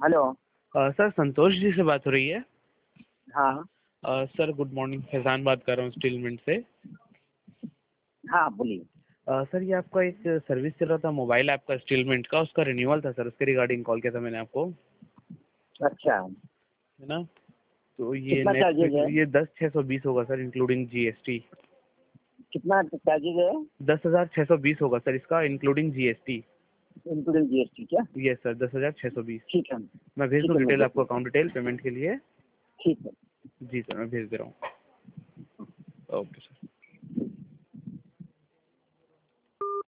Hello. Sir Santosh ji से बात हो रही है? हाँ सर गुड मॉर्निंग, फैजान बात कर रहा हूँ स्टील मिंट से। हाँ बोलिए। सर ये आपका एक सर्विस चल रहा था मोबाइल ऐप का स्टील मिंट का, उसका रिन्यूअल था सर, उसके रिगार्डिंग कॉल किया था मैंने आपको, अच्छा, है ना? तो ये कितना नेक्स्ट चार्जेज है? ये 10,620 होगा सर, इंक्लूडिंग जीएसटी। कितना चार्जेज है? 10,620 होगा सर इसका, इंक्लूडिंग जीएसटी। इंक्लूडिंग जीएसटी क्या? ये सर 10,620। ठीक है, मैं भेज ठीक दूँ है, मैं डिटेल भेज आपको, देता अकाउंट हूँ। डिटेल पेमेंट के लिए? ठीक है। जी सर, मैं भेज दे रहा हूँ। Okay sir.